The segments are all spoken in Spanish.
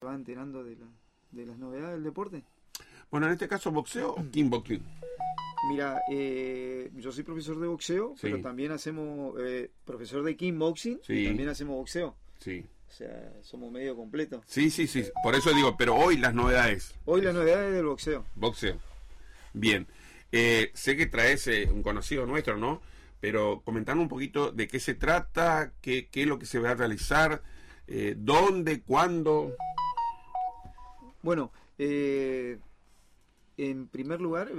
vas enterando de las novedades del deporte. Bueno, en este caso, ¿boxeo o kickboxing? Mira, yo soy profesor de boxeo, Sí. pero también hacemos profesor de kickboxing, Sí. y también hacemos boxeo. Sí. O sea, somos medio completos. Sí, por eso digo, pero hoy las novedades. Hoy las novedades del boxeo. Boxeo. Bien. Sé que traes un conocido nuestro, ¿no? Pero comentando un poquito de qué se trata, qué es lo que se va a realizar, dónde, cuándo. Bueno, en primer lugar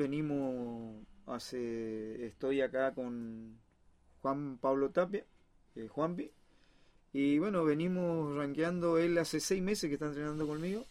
estoy acá con Juan Pablo Tapia, Juanpi, y bueno, venimos rankeando. Él hace 6 meses que está entrenando conmigo,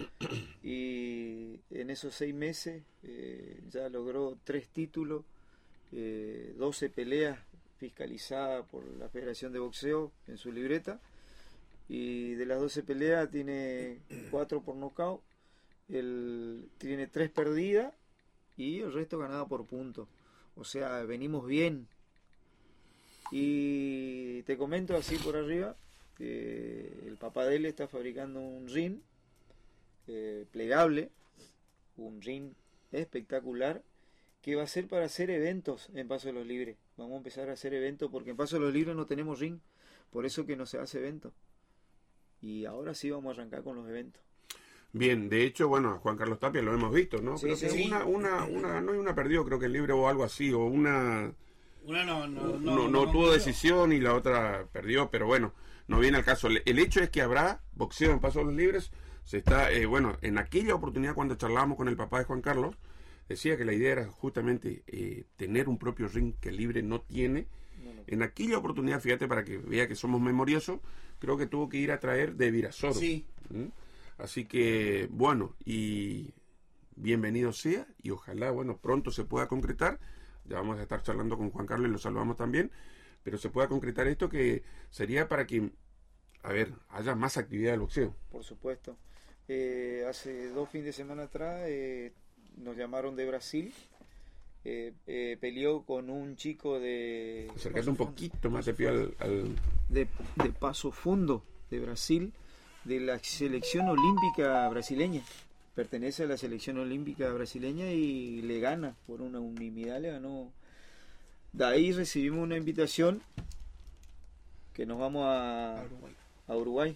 y en esos 6 meses ya logró 3 títulos, 12 peleas fiscalizadas por la Federación de Boxeo en su libreta, y de las 12 peleas tiene 4 por nocaut, tiene 3 perdidas y el resto ganada por puntos. O sea, venimos bien. Y te comento así por arriba que el papá de él está fabricando un ring plegable, un ring espectacular, que va a ser para hacer eventos en Paso de los Libres. Vamos a empezar a hacer eventos porque en Paso de los Libres no tenemos ring, por eso que no se hace evento. Y ahora sí vamos a arrancar con los eventos. Bien, de hecho, bueno, a Juan Carlos Tapia lo hemos visto, ¿no? Sí, Creo sí, que sí. una ganó y una perdió, creo que el libre o algo así, o una No tuvo decisión y la otra perdió, pero bueno, no viene al caso. El hecho es que habrá boxeo en Paso de los Libres. Se está, bueno, en aquella oportunidad cuando charlábamos con el papá de Juan Carlos, decía que la idea era justamente tener un propio ring que el libre no tiene. En aquella oportunidad, fíjate, para que vea que somos memoriosos, creo que tuvo que ir a traer de Virasoro. Sí. Así que, bueno, y bienvenido sea, y ojalá, bueno, pronto se pueda concretar. Ya vamos a estar charlando con Juan Carlos y lo saludamos también, pero se pueda concretar esto, que sería para que, a ver, haya más actividad del boxeo. Por supuesto. Hace 2 fines de semana atrás nos llamaron de Brasil. Peleó con un chico de... Acercate un poquito más, te pido al... de Paso Fundo, de Brasil, de la selección olímpica brasileña. Pertenece a la selección olímpica brasileña y le gana por una unanimidad, le ganó. De ahí recibimos una invitación que nos vamos a Uruguay.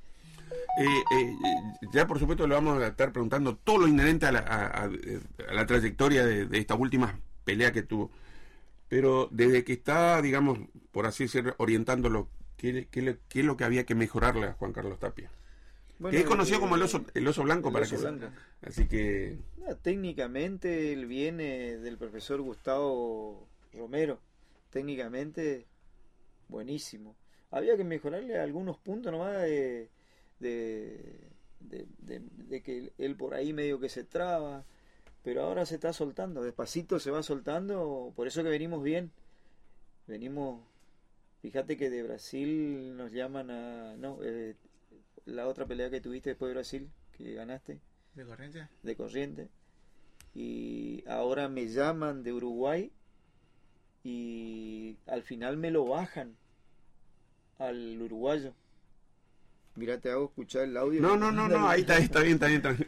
Ya por supuesto le vamos a estar preguntando todo lo inherente a la trayectoria de estas últimas peleas que tuvo, pero desde que está, digamos, por así decirlo, orientándolo, ¿qué es lo que había que mejorarle a Juan Carlos Tapia? Bueno, que es conocido como el oso blanco, el para oso que blanco. Así que Técnicamente él viene del profesor Gustavo Romero, técnicamente buenísimo. Había que mejorarle algunos puntos nomás de que él por ahí medio que se traba, pero ahora se está soltando, despacito se va soltando, por eso que venimos bien. Fíjate que de Brasil nos llaman la otra pelea que tuviste después de Brasil, que ganaste, ¿De Corrientes? de Corrientes, y ahora me llaman de Uruguay y al final me lo bajan al uruguayo. Mira, te hago escuchar el audio. no, ahí está bien.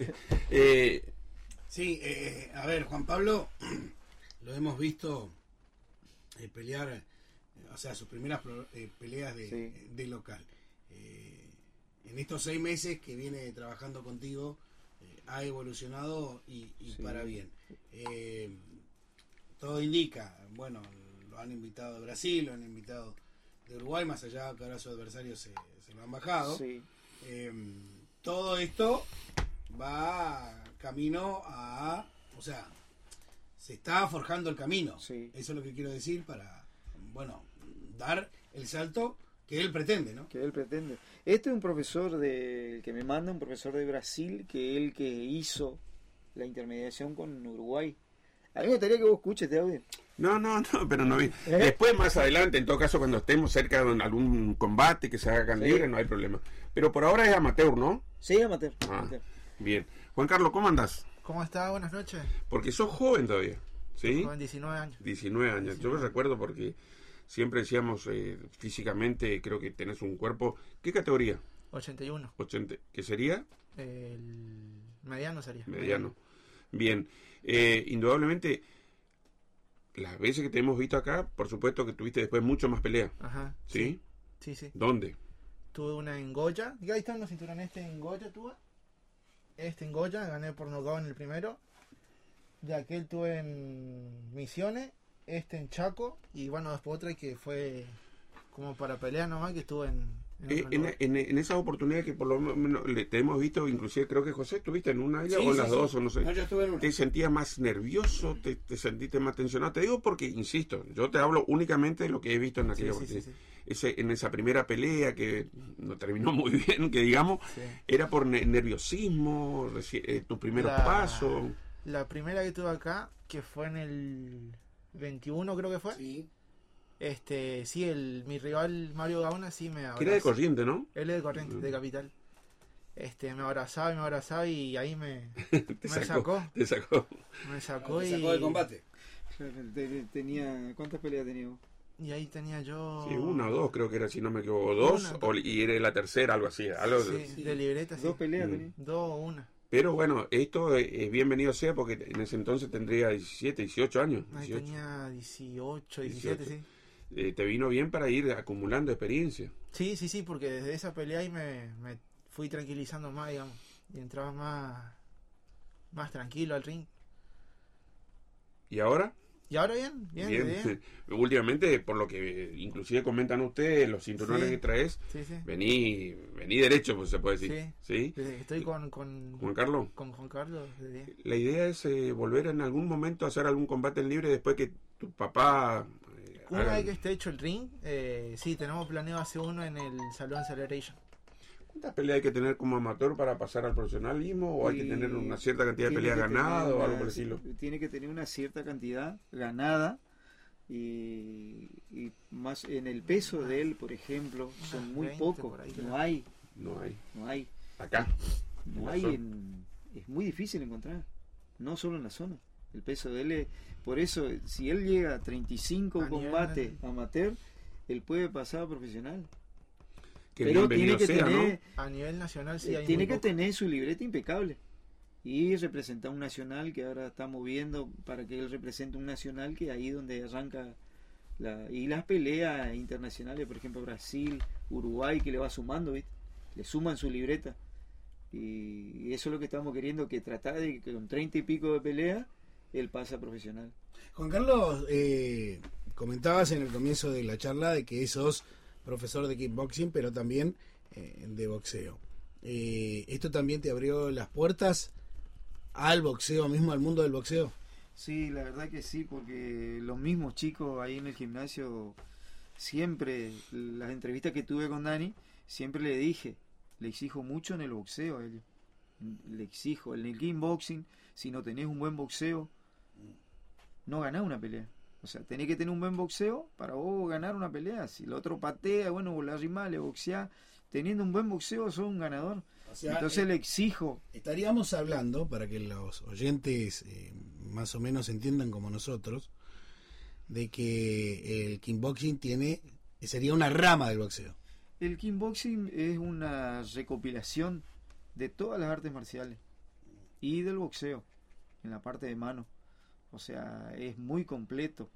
Sí, a ver, Juan Pablo, lo hemos visto pelear, o sea, sus primeras peleas de local. En estos 6 meses que viene trabajando contigo, ha evolucionado y sí, para bien. Todo indica, bueno, lo han invitado de Brasil, lo han invitado de Uruguay, más allá que ahora sus adversarios se lo han bajado. Sí. Todo esto va camino a, o sea, se está forjando el camino. Sí. Eso es lo que quiero decir para, bueno, dar el salto que él pretende, ¿no? Que él pretende. Este es un profesor que me manda, un profesor de Brasil, que hizo la intermediación con Uruguay. A mí me gustaría que vos escuches este audio. No, pero no vi. Después, más adelante, en todo caso, cuando estemos cerca de algún combate que se haga libre, no hay problema. Pero por ahora es amateur, ¿no? Sí, amateur. Amateur. Bien. Juan Carlos, ¿cómo andás? ¿Cómo está? Buenas noches. Porque sos joven todavía, ¿sí? Soy joven, 19 años. 19 años. 19. Yo me recuerdo porque siempre decíamos, físicamente, creo que tenés un cuerpo... ¿Qué categoría? 81. 80. ¿Qué sería? El mediano sería. Mediano. Bien. Indudablemente, las veces que te hemos visto acá, por supuesto que tuviste después mucho más pelea. Ajá. ¿Sí? Sí, sí. ¿Dónde? Tuve una en Goya. Y ahí están los cinturones. En Goya tuve. En Goya, gané por nocaut en el primero. De aquel tuve en Misiones. En Chaco. Y bueno, después otra que fue como para pelear nomás, que estuve en otro lugar. En esas oportunidades que por lo menos te hemos visto, inclusive creo que José, ¿estuviste en una de ellas o en las dos o no sé? No, yo estuve en una. ¿Te sentías más nervioso? ¿Te sentiste más tensionado? Te digo porque, insisto, yo te hablo únicamente de lo que he visto en aquella oportunidad. En esa primera pelea que no terminó muy bien, que digamos, era por nerviosismo, tus primeros pasos. La primera que tuve acá, que fue en el 21 creo que fue. Sí. Sí, mi rival Mario Gaona sí me abrazó. Que era de Corriente, ¿no? Él es de Corriente, de Capital. Me abrazaba y ahí me sacó. Te sacó. Me sacó Te sacó del combate. Claro, ¿cuántas peleas tenía vos? Y ahí tenía yo... Sí, una o dos creo que era, si no me equivoco. Dos, y era la tercera, algo así. Sí, de libreta, sí. ¿Dos peleas tenía? Dos o una. Pero bueno, esto es bienvenido sea porque en ese entonces tendría 17, 18 años. Ahí 18. tenía 18, 17, sí. Te vino bien para ir acumulando experiencia. Sí, porque desde esa pelea ahí me fui tranquilizando más, digamos. Y entraba más tranquilo al ring. ¿Y ahora? Y ahora bien. Últimamente, por lo que inclusive comentan ustedes, los cinturones que traes, vení derecho, pues se puede decir. ¿Sí? Estoy con Juan Carlos. Con Juan Carlos. La idea es volver en algún momento a hacer algún combate en libre después que tu papá... Una vez que esté hecho el ring, sí, tenemos planeado hacer uno en el Salón Celebration. ¿Cuántas peleas hay que tener como amateur para pasar al profesionalismo? ¿O hay que tener una cierta cantidad de peleas ganadas o algo por el estilo? Tiene que tener una cierta cantidad ganada y más en el peso de él, por ejemplo, son muy pocos. No hay. Acá. No hay. Es muy difícil encontrar. No solo en la zona. El peso de él es... Por eso, si él llega a 35 combates amateur, él puede pasar a profesional. Pero tiene que tener, ¿no? A nivel nacional sí hay tiene que tener su libreta impecable y representar un nacional, que ahora estamos viendo para que él represente un nacional, que ahí donde arranca y las peleas internacionales, por ejemplo Brasil, Uruguay, que le va sumando, ¿viste? Le suman su libreta, y eso es lo que estamos queriendo, que tratar de que con 30 y pico de peleas él pase a profesional. Juan Carlos, comentabas en el comienzo de la charla de que sos profesor de kickboxing, pero también de boxeo. ¿Esto también te abrió las puertas al boxeo mismo, al mundo del boxeo? Sí, la verdad que sí, porque los mismos chicos ahí en el gimnasio, siempre, las entrevistas que tuve con Dani, siempre le dije, le exijo mucho en el boxeo a ellos. Le exijo, en el kickboxing, si no tenés un buen boxeo, no ganás una pelea. O sea, tenés que tener un buen boxeo para vos ganar una pelea. Si el otro patea, bueno, vos la arrimás, le boxeás. Teniendo un buen boxeo, sos un ganador. O sea, entonces le exijo. Estaríamos hablando, para que los oyentes más o menos entiendan como nosotros, de que el kickboxing sería una rama del boxeo. El kickboxing es una recopilación de todas las artes marciales y del boxeo en la parte de mano. O sea, es muy completo.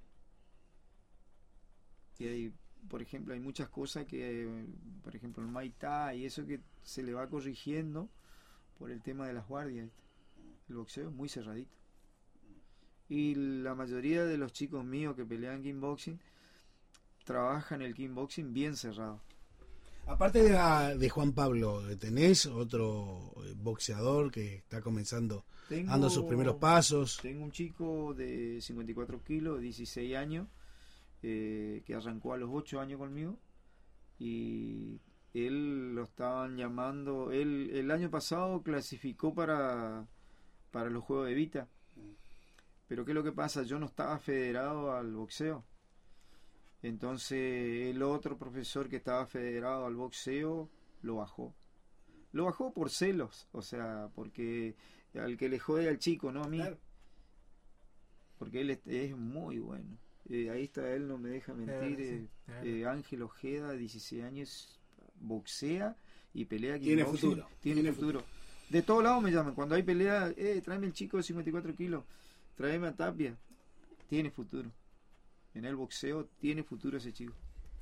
Y hay, por ejemplo, hay muchas cosas que, por ejemplo, el Muay Thai y eso, que se le va corrigiendo por el tema de las guardias. El boxeo es muy cerradito. Y la mayoría de los chicos míos que pelean kickboxing trabajan el kickboxing bien cerrado. Aparte de Juan Pablo, ¿tenés otro boxeador que está comenzando, dando sus primeros pasos? Tengo un chico de 54 kilos, 16 años, que arrancó a los 8 años conmigo, y él lo estaban llamando, él el año pasado clasificó para los Juegos de Vita, pero ¿qué es lo que pasa? Yo no estaba federado al boxeo. Entonces el otro profesor que estaba federado al boxeo lo bajó. Lo bajó por celos, o sea, porque al que le jode al chico, no a mí. Claro. Porque él es muy bueno. Ahí está, él no me deja mentir. Ángel Ojeda, 16 años, boxea y pelea. Tiene futuro. Tiene futuro. De todos lados me llaman. Cuando hay pelea, tráeme el chico de 54 kilos. Tráeme a Tapia. Tiene futuro. En el boxeo tiene futuro ese chico.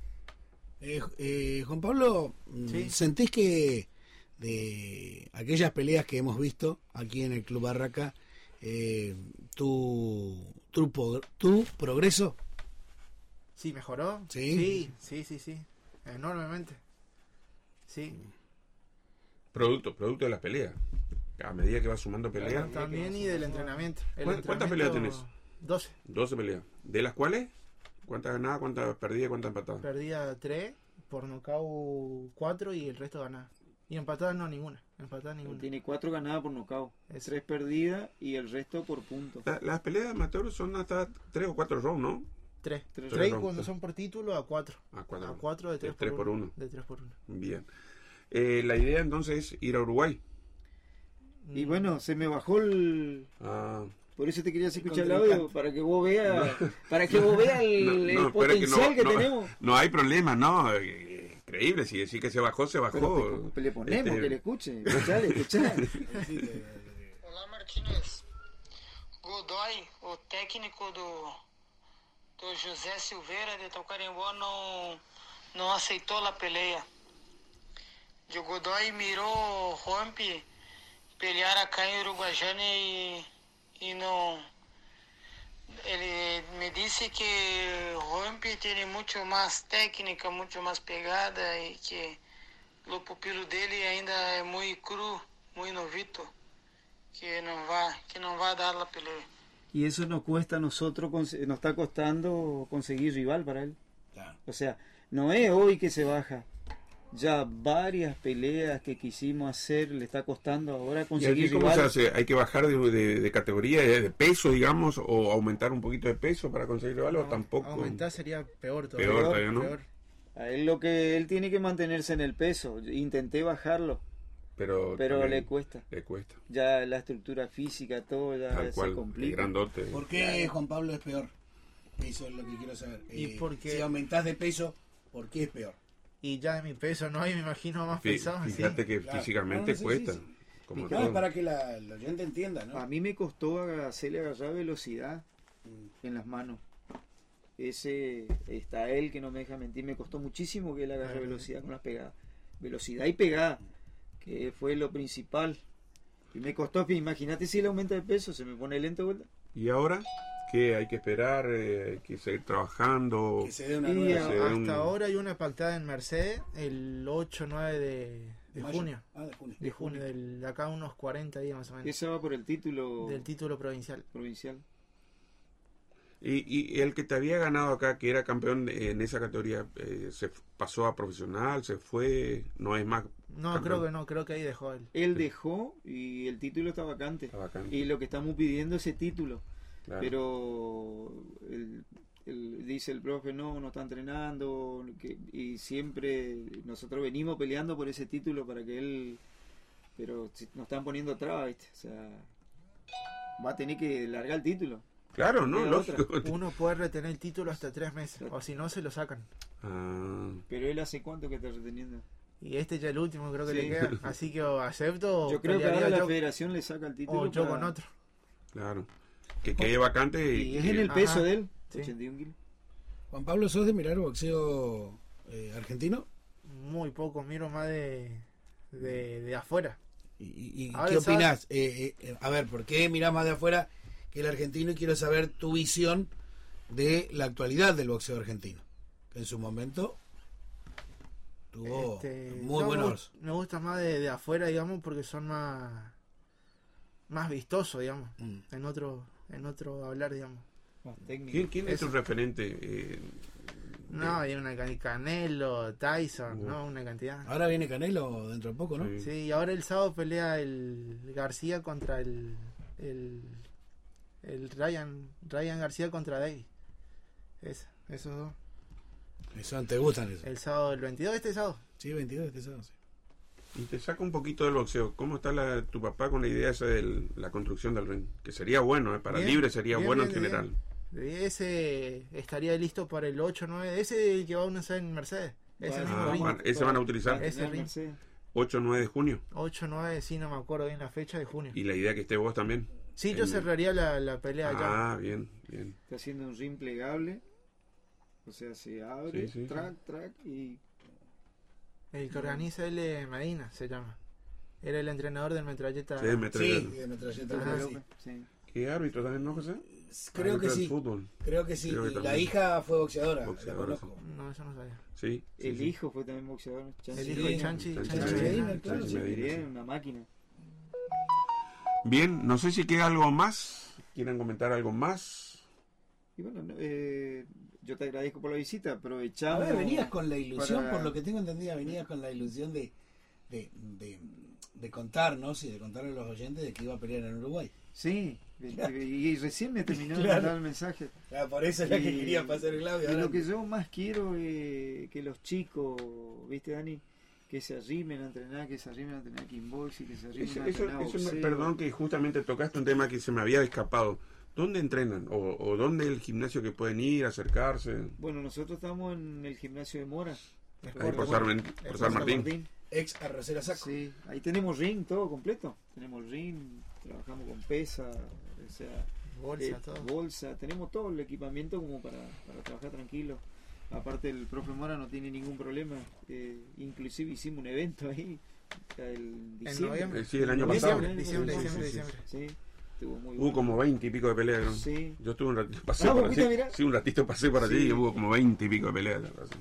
Juan Pablo, Sí. ¿sentís que de aquellas peleas que hemos visto aquí en el Club Barraca, tu progreso? Sí, mejoró. Sí. Sí. Enormemente. Sí. Producto de las peleas. A medida que vas sumando peleas. También y del entrenamiento. ¿Cuántas peleas tenés? 12. 12 peleas. ¿De las cuales? ¿Cuántas ganadas, cuántas perdidas, cuántas empatadas? Perdía 3, por nocaut 4 y el resto ganaba. Y empatadas no, ninguna. Empatadas ninguna. Tiene 4 ganadas por nocaut, Eso. 3 perdidas y el resto por puntos. Las peleas de amateur son hasta 3 o 4 rounds, ¿no? 3. Tres 3 rounds, cuando sí. son por título a 4. A 4. A 4 de 3 3 por 1. De 3 por 1. Bien. La idea entonces es ir a Uruguay. Y bueno, se me bajó el... Ah, Por eso te quería hacer escuchar el contrincante. audio, para que vos veas, para que vos veas el espera potencial que no, tenemos. No hay problema, no. Increíble, si decir que se bajó, se bajó. Pero le ponemos Este, que le escuche. Escuchale. Olá, Martínez. Godoy, o técnico do José Silveira de Tacuarembó, não aceitou a peleia. E o Godoy mirou Rompe pelear acá em Uruguaiana e não... Ele me disse que Rompe tem muito mais técnica, muito mais pegada e que o pupilo dele ainda é muito cru, muito novito, que não vai dar a pelea. Y eso nos cuesta a nosotros, nos está costando conseguir rival para él. Claro. O sea, no es hoy que se baja. Ya varias peleas que quisimos hacer le está costando ahora ¿Y aquí conseguir cómo se rival. hace? ¿Hay que bajar de categoría, de peso, digamos, o aumentar un poquito de peso para conseguir rival o tampoco? Aumentar sería peor todavía. Peor todavía, ¿no? Peor. A él lo que él tiene que mantenerse en el peso. Intenté bajarlo, pero también le cuesta. Le cuesta. Ya la estructura física, todo ya Tal se cual, el complica. grandote. ¿Por qué Juan Pablo es peor? Eso es lo que quiero saber. Y porque- Si aumentás de peso, ¿por qué es peor? Y ya de mi peso no hay, me imagino más pesado. sí. Fíjate que Claro. físicamente No, sí, cuesta. sí, sí. Como Claro, todo. para que el oyente entienda, ¿no? A mí me costó hacerle agarrar velocidad Mm. en las manos. Ese está él que no me deja mentir. Me costó muchísimo que él agarre velocidad con las pegadas. Velocidad y pegada, que fue lo principal. Y me costó, imagínate si él aumenta de peso, se me pone lento, ¿verdad? ¿Y ahora? ¿Qué hay que esperar? ¿Hay que seguir trabajando? Que se dé una Y nueva... se dé Hasta un- ahora hay una pactada en Mercedes el 8-9 de Mayo. junio. Ah, de junio. De junio, de acá unos 40 días más o menos. Ese va por el título Del título provincial. provincial. Y el que te había ganado acá, que era campeón en esa categoría, ¿se pasó a profesional? ¿Se fue? ¿No es más? No, campeón? creo que no, creo que ahí dejó él. Él dejó y el título está vacante. Está vacante. Y lo que estamos pidiendo es ese título. Claro. Pero dice el profe, no está entrenando. Y siempre nosotros venimos peleando por ese título para que él... Pero nos están poniendo trabas, ¿viste? O sea, va a tener que largar el título. Claro, ¿no? Queda Lógico. Uno puede retener el título hasta 3 meses, o si no se lo sacan. Ah, Pero él hace cuánto que está reteniendo. Y este ya el último creo que Sí. le queda. Así que o acepto o Yo creo que pelearía ahora la yo, federación le saca el título. o yo para- con otro. claro. Que quede vacante Y es en el Ajá. peso de él, Sí. 81 kilos. Juan Pablo, ¿sos de mirar boxeo argentino? Muy poco, miro más de afuera. ¿Y Ahora, qué opinás? A ver, ¿por qué mirás más de afuera que el argentino? Y quiero saber tu visión de la actualidad del boxeo argentino, que en su momento tuvo muy no, buenos... me gusta más de afuera, digamos, porque son más vistosos, digamos, Mm. en otro hablar, digamos. Más técnico. ¿Quién es Eso. tu referente? No, hay una Canelo, Tyson, ¿no? Una cantidad. Ahora viene Canelo dentro de poco, ¿no? Sí. Sí, y ahora el sábado pelea el García contra el Ryan García contra Davis. Esos dos. Eso, ¿te gustan eso? El sábado, el 22 este sábado. Sí, 22 este sábado, sí. Y te saca un poquito del boxeo. ¿Cómo está tu papá con la idea esa de la construcción del ring? Que sería bueno, para Bien, libre sería bien, bueno bien, en general. Ese estaría listo para el 8-9. Ese el que va a usar en Mercedes. Ese Bueno, mismo Ah, ring. bueno, ese van a utilizar. Ese ring. Mercedes. 8 o 9 de junio. 8, 9, sí, no me acuerdo bien la fecha de junio. Y la idea que esté vos también. Sí, yo cerraría la pelea allá. Ah, bien, bien. Está haciendo un ring plegable. O sea, se abre, Sí, sí, track y... El que organiza él es Medina, se llama. Era el entrenador del Metralleta. Sí, Sí, de Metralleta. Ajá, sí. Sí. ¿Qué árbitro también, no, José? Creo que Árbitro del sí. fútbol. Creo que sí. Creo que Y la también. hija fue boxeadora. Boxeadora, la conozco. No, eso no sabía. Sí. sí, El sí. hijo fue también boxeador. Chanchi. El hijo de Chanchi. Chanchi Chanchi Medina. Medina. claro, Chanchi sí. Medina, sí. Bien, una máquina. Bien, no sé si queda algo más. ¿Quieren comentar algo más? Y bueno, yo te agradezco por la visita. A Aprovechamos. ver, venías con la ilusión, para- por lo que tengo entendido, venías con la ilusión de contarnos y de contarle a los oyentes de que iba a pelear en Uruguay. Sí, y recién me terminó de Claro. mandar el mensaje. Ah, por eso es la que Y- quería pasar el audio. Y ahora- lo que yo más quiero es que los chicos, ¿viste, Dani? Que se arrimen a entrenar, que se arrimen a entrenar kickboxing, que se arrimen a entrenar boxeo. Perdón que justamente tocaste un tema que se me había escapado. ¿Dónde entrenan? ¿O dónde el gimnasio que pueden ir, acercarse? Bueno, nosotros estamos en el gimnasio de Mora. Ahí por San Martín. Ex Arrocera Saco. Sí, ahí tenemos ring todo completo. Tenemos ring, trabajamos con pesa, o sea, Bolsa, todo. bolsa, tenemos todo el equipamiento como para trabajar tranquilo. Aparte el profe Mora no tiene ningún problema. Inclusive hicimos un evento ahí el diciembre. noviembre. Sí, el año pasado. Diciembre. Sí, estuvo muy Hubo bueno. como 20 y pico de peleas, ¿no? Sí. Yo estuve un ratito, pasé Ah, por ¿vos allí. fuiste a mirar? Sí, un ratito pasé por allí Sí. y hubo como 20 y pico de peleas. la verdad.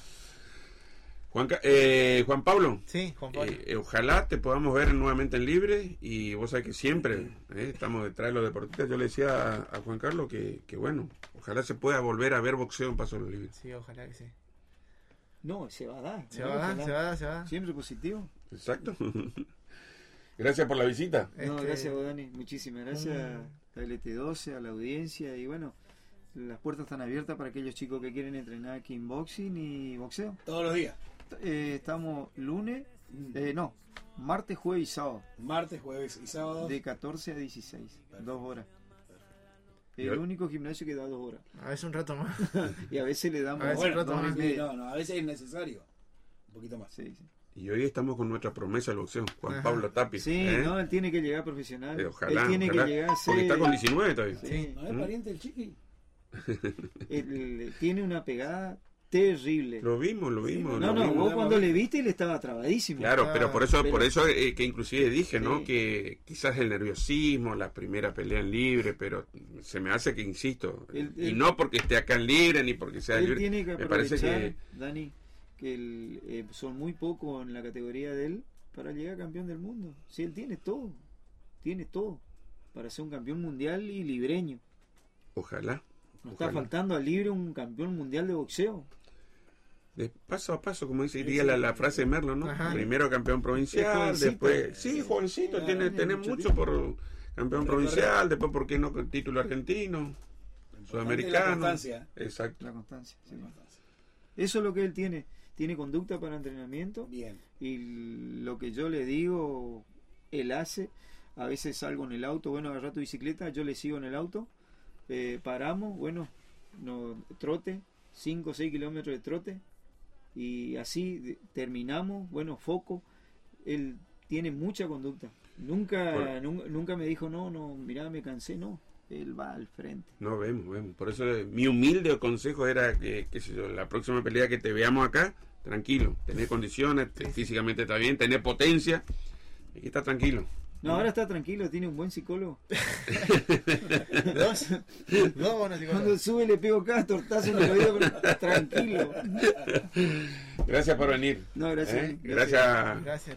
Juan Pablo, Sí, Juan Pablo. ojalá te podamos ver nuevamente en Libre y vos sabés que siempre estamos detrás de los deportistas. Yo le decía a Juan Carlos que bueno, ojalá se pueda volver a ver boxeo en Paso de los Libres. Sí, ojalá que sí. No, se va a dar. Se ¿no? va a dar, Ojalá. se va a dar, se va a dar. Siempre positivo. Exacto. Gracias por la visita. No, Este, gracias, Dani. Muchísimas gracias a LT12, a la audiencia. Y bueno, las puertas están abiertas para aquellos chicos que quieren entrenar kickboxing y boxeo. Todos los días. Estamos martes, jueves y sábado, Martes, jueves y sábado. de 14 a 16, 2 horas. Y El hoy- único gimnasio que da 2 horas. A veces un rato más. Y a veces le damos A veces Bueno, rato dos más. y media. no, a veces es necesario. Un poquito más. Sí, sí. Y hoy estamos con nuestra promesa del boxeo, Juan Ajá. Pablo Tapia. Sí, no, él tiene que llegar profesional. Ojalá, él tiene ojalá, que llegar a ser... porque está con 19 todavía. Sí. ¿No es pariente del Chiqui? Él tiene una pegada terrible. Lo vimos. No, lo no, vimos. vos cuando le viste él estaba trabadísimo. Claro, pero por eso, Pero- que inclusive dije, ¿no? Sí. Que quizás el nerviosismo, la primera pelea en Libre, pero se me hace que insisto, y no porque esté acá en Libre ni porque sea Él Libre, tiene que me parece aprovechar, que Dani, que son muy pocos en la categoría de él para llegar campeón del mundo. Si él tiene todo para ser un campeón mundial y libreño. ojalá, Nos está ojalá. faltando a Libre un campeón mundial de boxeo. De paso a paso, como diría la frase de Merlo, ¿no? Ajá. Primero campeón Es provincial, jovencito. después, sí, jovencito, tiene mucho mucho tiempo. por campeón provincial, después por qué no con título argentino, La sudamericano. constancia. Exacto. La constancia. Sí. Eso es lo que él tiene. Tiene conducta para entrenamiento. Bien. Y lo que yo le digo, él hace. A veces salgo en el auto, bueno, agarra tu bicicleta, yo le sigo en el auto. Paramos, bueno, trote, 5 o 6 kilómetros de trote. Y así terminamos, bueno, foco. Él tiene mucha conducta. Nunca me dijo, no, mirá, me cansé, no. Él va al frente. No, vemos. Por eso mi humilde consejo era que qué sé yo, la próxima pelea que te veamos acá, tranquilo, tener condiciones, físicamente está bien, tener potencia, aquí está tranquilo. No, ahora está tranquilo, tiene un buen psicólogo. Dos buenos psicólogos. Cuando sube le pego cada tortazo en el oído, pero tranquilo. Gracias por venir. No, gracias. Gracias. Gracias.